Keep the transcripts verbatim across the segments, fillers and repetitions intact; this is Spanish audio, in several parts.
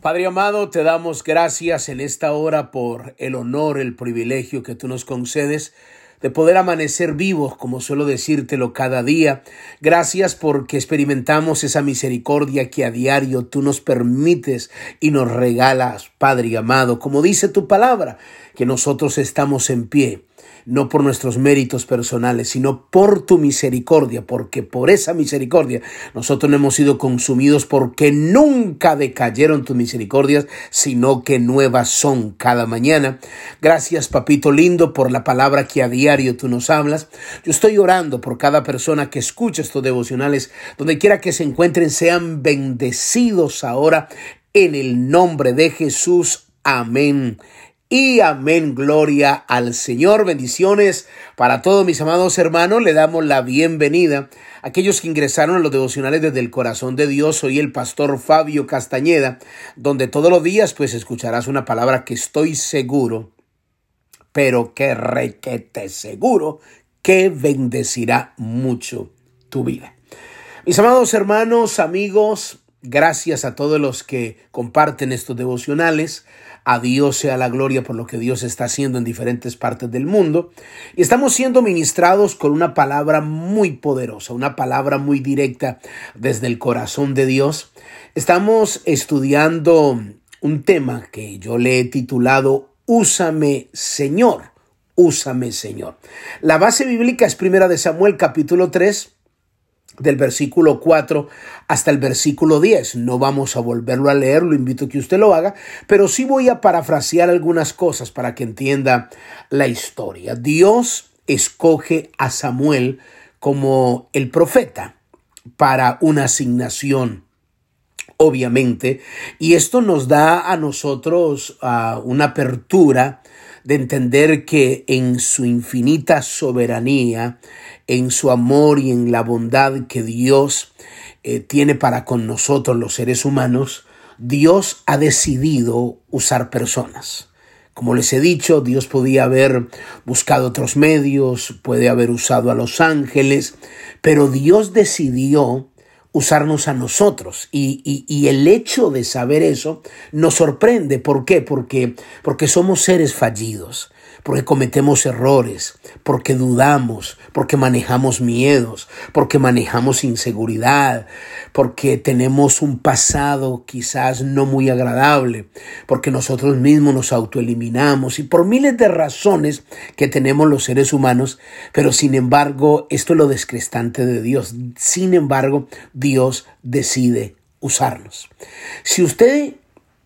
Padre amado, te damos gracias en esta hora por el honor, el privilegio que tú nos concedes de poder amanecer vivos, como suelo decírtelo cada día. Gracias porque experimentamos esa misericordia que a diario tú nos permites y nos regalas, Padre amado. Como dice tu palabra, que nosotros estamos en pie, no por nuestros méritos personales, sino por tu misericordia, porque por esa misericordia nosotros no hemos sido consumidos, porque nunca decayeron tus misericordias, sino que nuevas son cada mañana. Gracias, papito lindo, por la palabra que a diario tú nos hablas. Yo estoy orando por cada persona que escucha estos devocionales, donde quiera que se encuentren, sean bendecidos ahora en el nombre de Jesús. Amén. Y amén, gloria al Señor. Bendiciones para todos mis amados hermanos. Le damos la bienvenida a aquellos que ingresaron a los devocionales desde el corazón de Dios. Soy el pastor Fabio Castañeda, donde todos los días pues escucharás una palabra que estoy seguro, pero que requete seguro, que bendecirá mucho tu vida. Mis amados hermanos, amigos, gracias a todos los que comparten estos devocionales. A Dios sea la gloria por lo que Dios está haciendo en diferentes partes del mundo. Y estamos siendo ministrados con una palabra muy poderosa, una palabra muy directa desde el corazón de Dios. Estamos estudiando un tema que yo le he titulado Úsame, Señor, úsame, Señor. La base bíblica es Primera de Samuel, capítulo tres. Del versículo cuatro hasta el versículo diez. No vamos a volverlo a leer, lo invito a que usted lo haga, pero sí voy a parafrasear algunas cosas para que entienda la historia. Dios escoge a Samuel como el profeta para una asignación, obviamente, y esto nos da a nosotros uh, una apertura de entender que en su infinita soberanía, en su amor y en la bondad que Dios eh, tiene para con nosotros los seres humanos, Dios ha decidido usar personas. Como les he dicho, Dios podía haber buscado otros medios, puede haber usado a los ángeles, pero Dios decidió usarnos a nosotros y, y, y el hecho de saber eso nos sorprende. ¿Por qué? Porque, porque somos seres fallidos, porque cometemos errores, porque dudamos, porque manejamos miedos, porque manejamos inseguridad, porque tenemos un pasado quizás no muy agradable, porque nosotros mismos nos autoeliminamos y por miles de razones que tenemos los seres humanos, pero sin embargo, esto es lo descrestante de Dios. Sin embargo, Dios decide usarnos. Si usted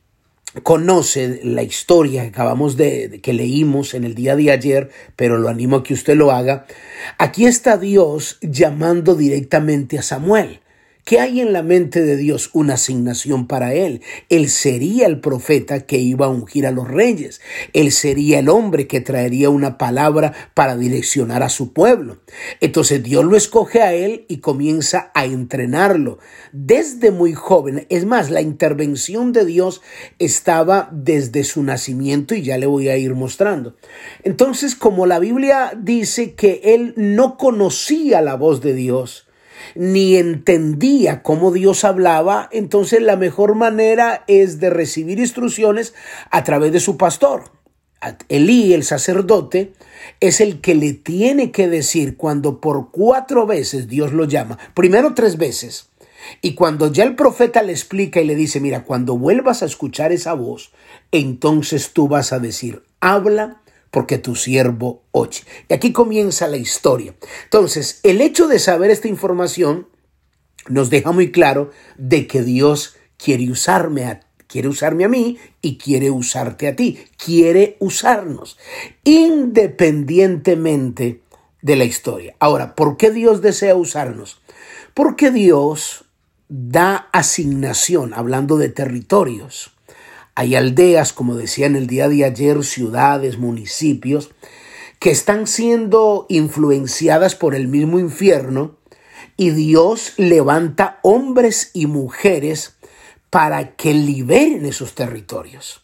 conoce la historia que acabamos de, de que leímos en el día de ayer, pero lo animo a que usted lo haga. Aquí está Dios llamando directamente a Samuel. ¿Qué hay en la mente de Dios? Una asignación para él. Él sería el profeta que iba a ungir a los reyes. Él sería el hombre que traería una palabra para direccionar a su pueblo. Entonces Dios lo escoge a él y comienza a entrenarlo desde muy joven. Es más, la intervención de Dios estaba desde su nacimiento y ya le voy a ir mostrando. Entonces, como la Biblia dice que él no conocía la voz de Dios, ni entendía cómo Dios hablaba, entonces la mejor manera es de recibir instrucciones a través de su pastor. Elí, el sacerdote, es el que le tiene que decir cuando por cuatro veces Dios lo llama, primero tres veces, y cuando ya el profeta le explica y le dice, mira, cuando vuelvas a escuchar esa voz, entonces tú vas a decir, habla, porque tu siervo oye. Y aquí comienza la historia. Entonces, el hecho de saber esta información nos deja muy claro de que Dios quiere usarme a, quiere usarme a mí y quiere usarte a ti. Quiere usarnos, independientemente de la historia. Ahora, ¿por qué Dios desea usarnos? Porque Dios da asignación, hablando de territorios. Hay aldeas, como decía en el día de ayer, ciudades, municipios, que están siendo influenciadas por el mismo infierno y Dios levanta hombres y mujeres para que liberen esos territorios.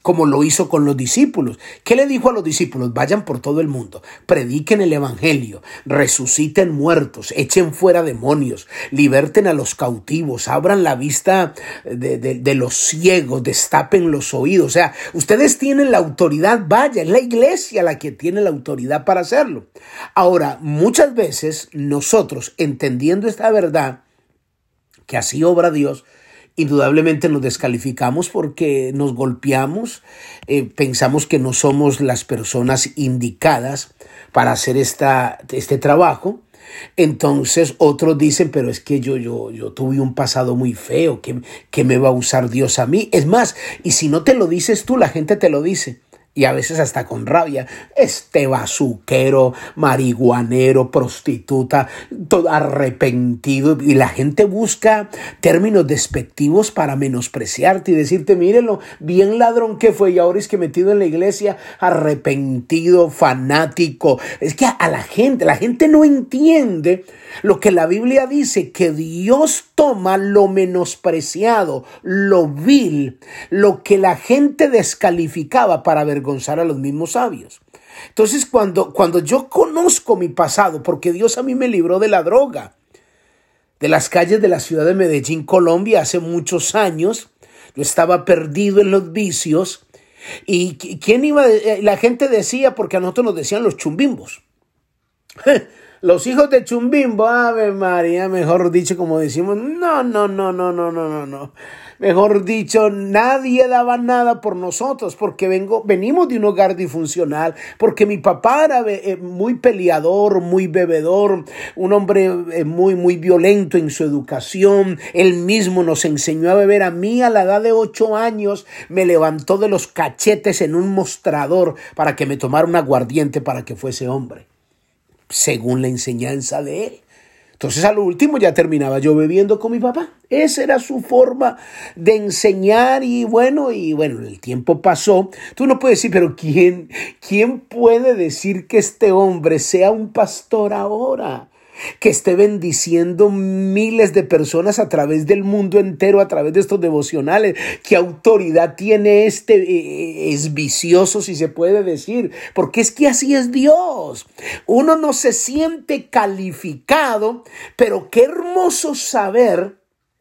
como lo hizo con los discípulos. ¿Qué le dijo a los discípulos? Vayan por todo el mundo, prediquen el evangelio, resuciten muertos, echen fuera demonios, liberten a los cautivos, abran la vista de, de, de los ciegos, destapen los oídos. O sea, ustedes tienen la autoridad, vaya, es la iglesia la que tiene la autoridad para hacerlo. Ahora, muchas veces nosotros, entendiendo esta verdad, que así obra Dios, indudablemente nos descalificamos porque nos golpeamos, eh, pensamos que no somos las personas indicadas para hacer esta, este trabajo. Entonces otros dicen, pero es que yo, yo, yo tuve un pasado muy feo, ¿qué, qué me va a usar Dios a mí? Es más, y si no te lo dices tú, la gente te lo dice. Y a veces hasta con rabia, este bazuquero, marihuanero, prostituta, todo arrepentido. Y la gente busca términos despectivos para menospreciarte y decirte, mírenlo, bien ladrón que fue y ahora es que metido en la iglesia, arrepentido, fanático. Es que a la gente, la gente no entiende lo que la Biblia dice, que Dios toma lo menospreciado, lo vil, lo que la gente descalificaba para avergonzar a los mismos sabios. Entonces, cuando, cuando yo conozco mi pasado, porque Dios a mí me libró de la droga, de las calles de la ciudad de Medellín, Colombia, hace muchos años, yo estaba perdido en los vicios. ¿Y quién iba? La gente decía, porque a nosotros nos decían los chumbimbos. Los hijos de Chumbimbo, Ave María, mejor dicho, como decimos, no, no, no, no, no, no, no, no. Mejor dicho, nadie daba nada por nosotros, porque vengo, venimos de un hogar disfuncional, porque mi papá era eh, muy peleador, muy bebedor, un hombre eh, muy, muy violento en su educación. Él mismo nos enseñó a beber. A mí, a la edad de ocho años, me levantó de los cachetes en un mostrador para que me tomara un aguardiente para que fuese hombre, según la enseñanza de él. Entonces, a lo último ya terminaba yo bebiendo con mi papá. Esa era su forma de enseñar. Y bueno, y bueno, el tiempo pasó. Tú no puedes decir, pero ¿quién, quién puede decir que este hombre sea un pastor ahora? Que esté bendiciendo miles de personas a través del mundo entero, a través de estos devocionales. ¿Qué autoridad tiene este? Eh, es vicioso, si se puede decir, porque es que así es Dios. Uno no se siente calificado, pero qué hermoso saber,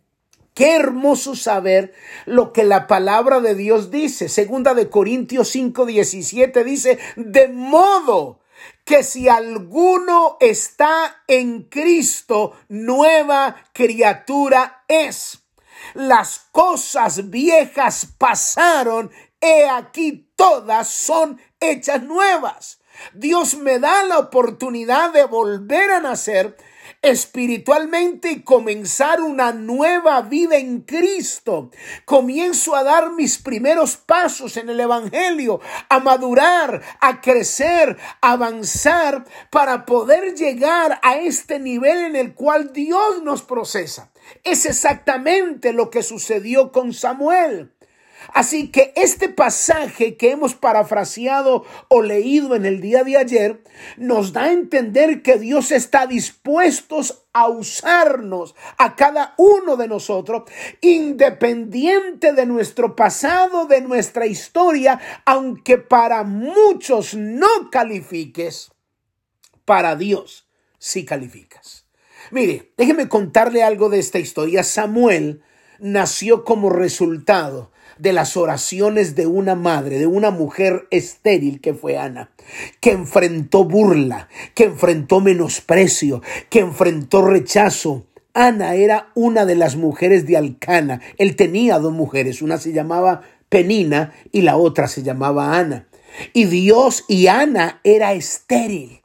qué hermoso saber lo que la palabra de Dios dice. Segunda de Corintios cinco diecisiete dice, de modo que si alguno está en Cristo, nueva criatura es. Las cosas viejas pasaron, he aquí todas son hechas nuevas. Dios me da la oportunidad de volver a nacer espiritualmente y comenzar una nueva vida en Cristo. Comienzo a dar mis primeros pasos en el evangelio, a madurar, a crecer, a avanzar para poder llegar a este nivel en el cual Dios nos procesa. Es exactamente lo que sucedió con Samuel. Así que este pasaje que hemos parafraseado o leído en el día de ayer nos da a entender que Dios está dispuesto a usarnos a cada uno de nosotros, independiente de nuestro pasado, de nuestra historia, aunque para muchos no califiques, para Dios sí calificas. Mire, déjeme contarle algo de esta historia. Samuel nació como resultado de las oraciones de una madre, de una mujer estéril que fue Ana, que enfrentó burla, que enfrentó menosprecio, que enfrentó rechazo. Ana era una de las mujeres de Alcana. Él tenía dos mujeres, una se llamaba Penina y la otra se llamaba Ana. Y Dios y Ana era estéril.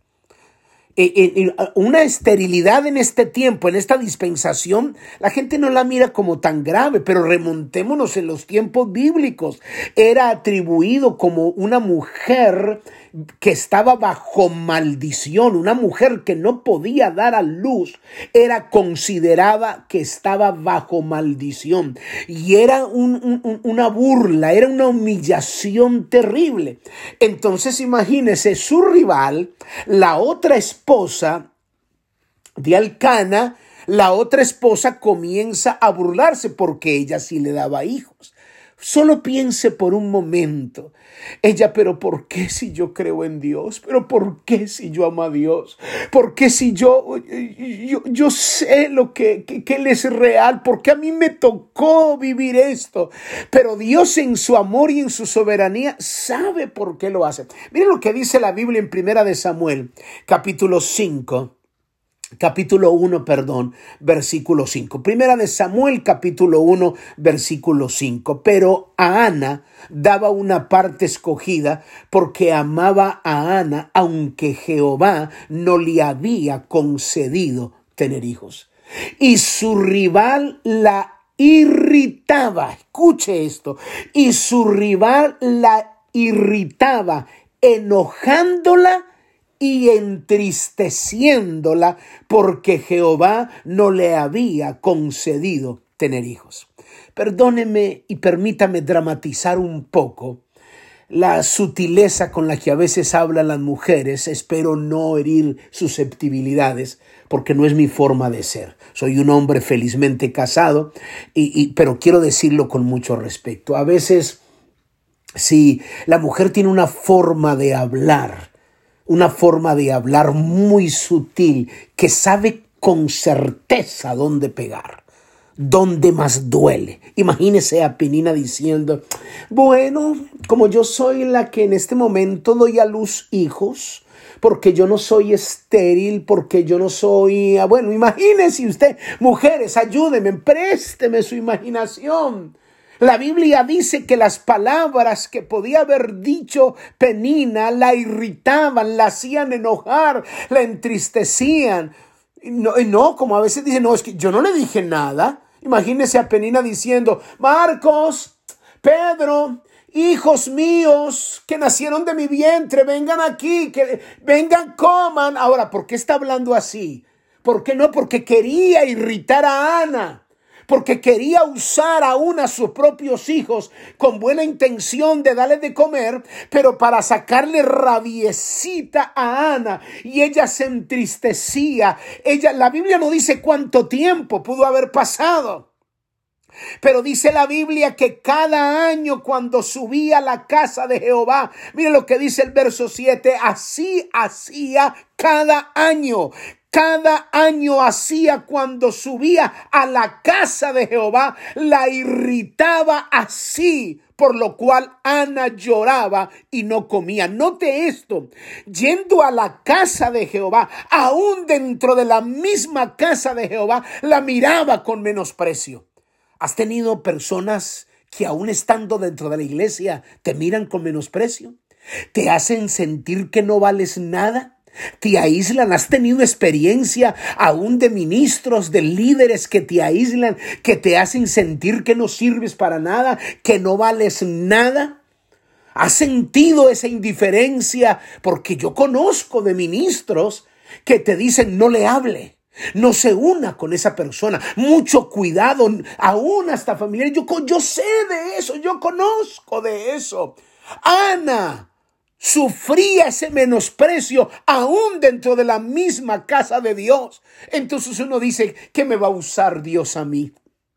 Una esterilidad en este tiempo, en esta dispensación, la gente no la mira como tan grave, pero remontémonos en los tiempos bíblicos. Era atribuido como una mujer que estaba bajo maldición, una mujer que no podía dar a luz, era considerada que estaba bajo maldición. Y era un, un, una burla, era una humillación terrible. Entonces imagínese, su rival, la otra esposa de Alcana, la otra esposa comienza a burlarse porque ella sí le daba hijos. Solo piense por un momento. Ella, pero ¿por qué si yo creo en Dios? ¿Pero por qué si yo amo a Dios? ¿Por qué si yo, yo, yo sé lo que, que, que Él es real? ¿Por qué a mí me tocó vivir esto? Pero Dios en su amor y en su soberanía sabe por qué lo hace. Miren lo que dice la Biblia en Primera de Samuel, capítulo cinco. Capítulo uno, perdón, versículo cinco. Primera de Samuel, capítulo uno, versículo cinco. Pero a Ana daba una parte escogida porque amaba a Ana, aunque Jehová no le había concedido tener hijos. Y su rival la irritaba. Escuche esto. Y su rival la irritaba, enojándola y entristeciéndola porque Jehová no le había concedido tener hijos. Perdóneme y permítame dramatizar un poco la sutileza con la que a veces hablan las mujeres. Espero no herir susceptibilidades porque no es mi forma de ser. Soy un hombre felizmente casado, y, y, pero quiero decirlo con mucho respeto. A veces, si la mujer tiene una forma de hablar, una forma de hablar muy sutil, que sabe con certeza dónde pegar, dónde más duele. Imagínese a Penina diciendo, bueno, como yo soy la que en este momento doy a luz hijos, porque yo no soy estéril, porque yo no soy... Bueno, imagínese usted, mujeres, ayúdenme, présteme su imaginación. La Biblia dice que las palabras que podía haber dicho Penina la irritaban, la hacían enojar, la entristecían. No, no, como a veces dicen, no, es que yo no le dije nada. Imagínese a Penina diciendo, Marcos, Pedro, hijos míos que nacieron de mi vientre, vengan aquí, que vengan, coman. Ahora, ¿por qué está hablando así? ¿Por qué no? Porque quería irritar a Ana. Porque quería usar aún a sus propios hijos con buena intención de darle de comer, pero para sacarle rabiecita a Ana, y ella se entristecía. Ella, la Biblia no dice cuánto tiempo pudo haber pasado, pero dice la Biblia que cada año cuando subía a la casa de Jehová, mire lo que dice el verso siete, así hacía cada año. Cada año hacía cuando subía a la casa de Jehová, la irritaba así, por lo cual Ana lloraba y no comía. Note esto, yendo a la casa de Jehová, aún dentro de la misma casa de Jehová, la miraba con menosprecio. ¿Has tenido personas que aún estando dentro de la iglesia te miran con menosprecio? ¿Te hacen sentir que no vales nada? ¿Te aíslan? ¿Has tenido experiencia aún de ministros, de líderes que te aíslan, que te hacen sentir que no sirves para nada, que no vales nada? ¿Has sentido esa indiferencia? Porque yo conozco de ministros que te dicen no le hable, no se una con esa persona, mucho cuidado, aún hasta familiares. Yo, yo sé de eso, yo conozco de eso. Ana sufría ese menosprecio aún dentro de la misma casa de Dios. Entonces uno dice, ¿qué me va a usar Dios a mí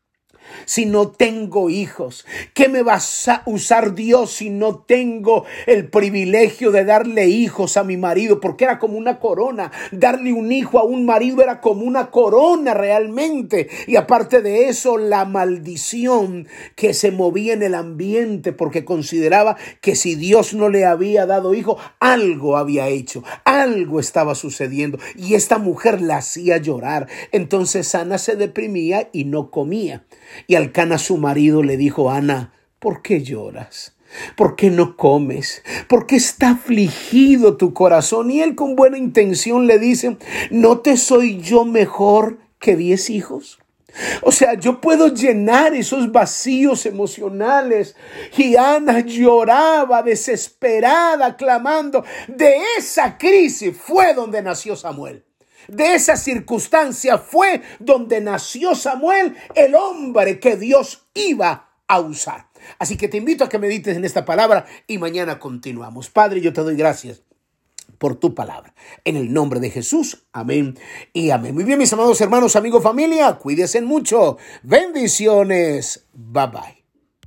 si no tengo hijos? ¿Qué me va a usar Dios si no tengo el privilegio de darle hijos a mi marido? Porque era como una corona. Darle un hijo a un marido era como una corona realmente. Y aparte de eso, la maldición que se movía en el ambiente, porque consideraba que si Dios no le había dado hijo, algo había hecho, algo estaba sucediendo. Y esta mujer la hacía llorar. Entonces Ana se deprimía y no comía. Y Elcana, su marido, le dijo, Ana, ¿por qué lloras? ¿Por qué no comes? ¿Por qué está afligido tu corazón? Y él con buena intención le dice, ¿no te soy yo mejor que diez hijos? O sea, yo puedo llenar esos vacíos emocionales. Y Ana lloraba desesperada, clamando. De esa crisis fue donde nació Samuel. De esa circunstancia fue donde nació Samuel, el hombre que Dios iba a usar. Así que te invito a que medites en esta palabra y mañana continuamos. Padre, yo te doy gracias por tu palabra. En el nombre de Jesús, amén y amén. Muy bien, mis amados hermanos, amigos, familia, cuídense mucho. Bendiciones. Bye bye.